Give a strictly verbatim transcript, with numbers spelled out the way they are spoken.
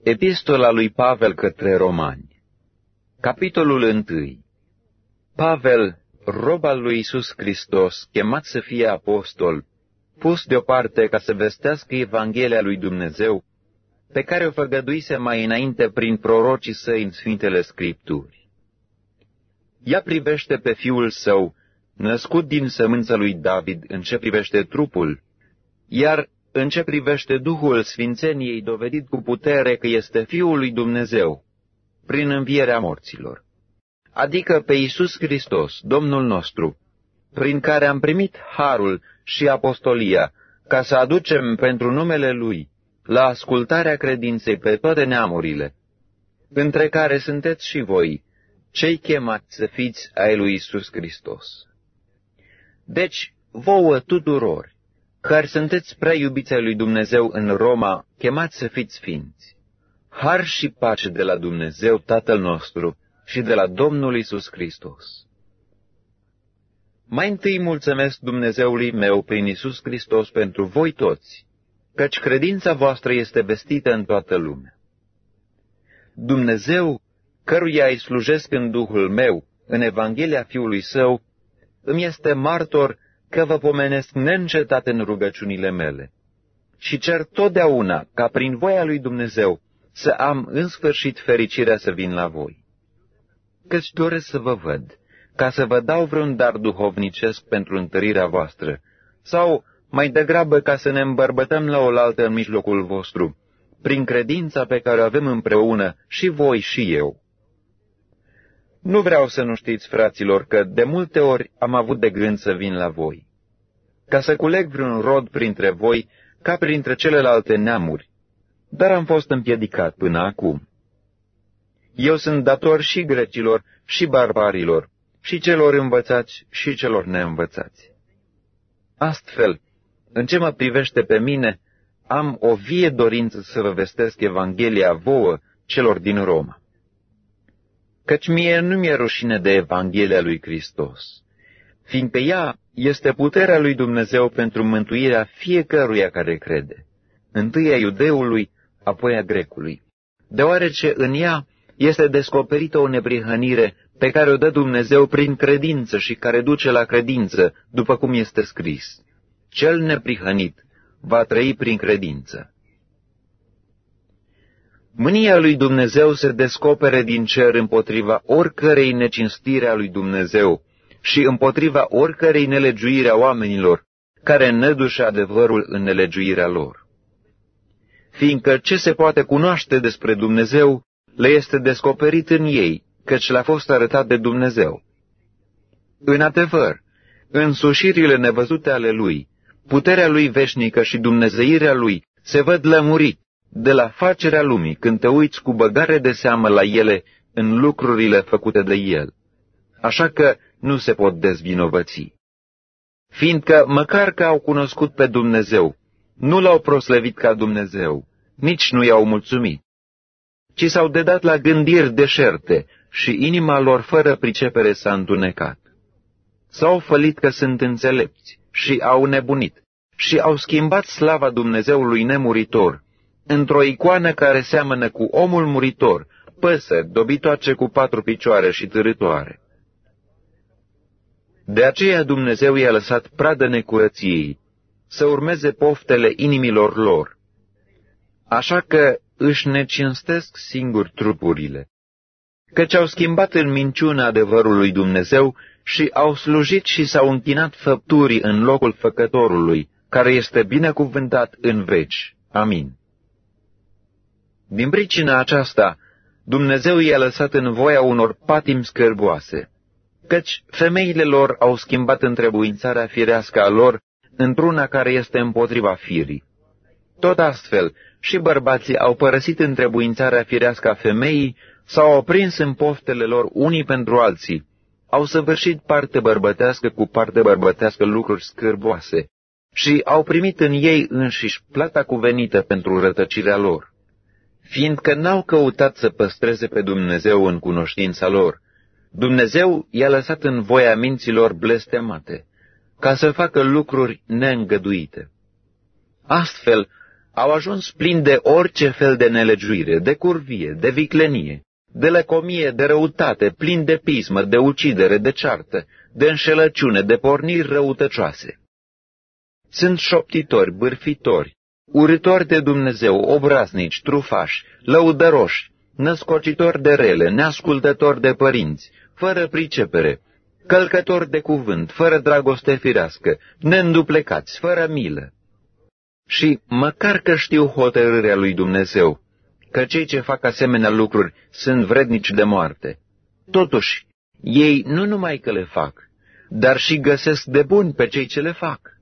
Epistola lui Pavel către Romani. Capitolul unu. Pavel, rob al lui Iisus Hristos, chemat să fie apostol, pus deoparte ca să vestească Evanghelia lui Dumnezeu, pe care o făgăduise mai înainte prin prorocii săi în Sfintele Scripturi. Ea privește pe Fiul Său, născut din sămânța lui David, în ce privește trupul, iar în ce privește Duhul Sfințeniei, dovedit cu putere că este Fiul lui Dumnezeu, prin învierea morților, adică pe Iisus Hristos, Domnul nostru, prin care am primit harul și apostolia, ca să aducem pentru numele Lui, la ascultarea credinței pe toate neamurile, între care sunteți și voi, cei chemați să fiți ai lui Iisus Hristos. Deci, vouă tuturor, care sunteți prea iubiți ai lui Dumnezeu în Roma, chemați să fiți sfinți, har și pace de la Dumnezeu Tatăl nostru și de la Domnul Iisus Hristos. Mai întâi mulțumesc Dumnezeului meu prin Iisus Hristos pentru voi toți, căci credința voastră este vestită în toată lumea. Dumnezeu, căruia îi slujesc în Duhul meu, în Evanghelia Fiului Său, îmi este martor că vă pomenesc neîncetat în rugăciunile mele și cer totdeauna ca prin voia lui Dumnezeu să am în sfârșit fericirea să vin la voi. Căci doresc să vă văd, ca să vă dau vreun dar duhovnicesc pentru întărirea voastră, sau mai degrabă ca să ne îmbărbătăm la oaltă în mijlocul vostru, prin credința pe care o avem împreună și voi și eu. Nu vreau să nu știți, fraților, că de multe ori am avut de gând să vin la voi, ca să culeg vreun rod printre voi, ca printre celelalte neamuri, dar am fost împiedicat până acum. Eu sunt dator și grecilor, și barbarilor, și celor învățați, și celor neînvățați. Astfel, în ce mă privește pe mine, am o vie dorință să vă vestesc Evanghelia vouă, celor din Roma. Căci mie nu mi-e rușine de Evanghelia lui Hristos, fiindcă ea este puterea lui Dumnezeu pentru mântuirea fiecăruia care crede, întâi a iudeului, apoi a grecului, deoarece în ea este descoperită o neprihănire pe care o dă Dumnezeu prin credință și care duce la credință, după cum este scris: cel neprihănit va trăi prin credință. Mânia lui Dumnezeu se descopere din cer împotriva oricărei necinstire a lui Dumnezeu și împotriva oricărei nelegiuire a oamenilor, care nădușe adevărul în nelegiuirea lor. Fiindcă ce se poate cunoaște despre Dumnezeu le este descoperit în ei, căci le-a fost arătat de Dumnezeu. În adevăr, însușirile nevăzute ale Lui, puterea Lui veșnică și dumnezeirea Lui se văd lămurit de la facerea lumii, când te uiți cu băgare de seamă la ele în lucrurile făcute de El. Așa că nu se pot dezvinovăți. Fiindcă, măcar că au cunoscut pe Dumnezeu, nu L-au proslăvit ca Dumnezeu, nici nu i-au mulțumit, ci s-au dedat la gândiri deșerte și inima lor fără pricepere s-a întunecat. S-au fălit că sunt înțelepți și au nebunit și au schimbat slava Dumnezeului nemuritor într-o icoană care seamănă cu omul muritor, păsări, dobitoace cu patru picioare și târâtoare. De aceea Dumnezeu i-a lăsat pradă necurăției, să urmeze poftele inimilor lor, așa că își necinstesc singur trupurile, căci au schimbat în minciună adevărul lui Dumnezeu și au slujit și s-au închinat făpturii în locul Făcătorului, care este binecuvântat în veci. Amin. Din pricina aceasta, Dumnezeu i-a lăsat în voia unor patimi scârboase, căci femeile lor au schimbat întrebuințarea firească a lor într-una care este împotriva firii. Tot astfel, și bărbații au părăsit întrebuințarea firească a femeii, s-au oprins în poftele lor unii pentru alții, au săvârșit parte bărbătească cu parte bărbătească lucruri scârboase și au primit în ei înșiși plata cuvenită pentru rătăcirea lor, fiindcă n-au căutat să păstreze pe Dumnezeu în cunoștința lor. Dumnezeu i-a lăsat în voia minților blestemate, ca să facă lucruri neîngăduite. Astfel, Au ajuns plini de orice fel de nelegiuire, de curvie, de viclenie, de lăcomie, de răutate, plini de pismă, de ucidere, de ceartă, de înșelăciune, de porniri răutăcioase. Sunt șoptitori, bârfitori, urâtori de Dumnezeu, obraznici, trufași, lăudăroși, născocitori de rele, neascultători de părinți, fără pricepere, călcători de cuvânt, fără dragoste firească, neînduplecați, fără milă. Și măcar că știu hotărârea lui Dumnezeu, că cei ce fac asemenea lucruri sunt vrednici de moarte, totuși ei nu numai că le fac, dar și găsesc de buni pe cei ce le fac.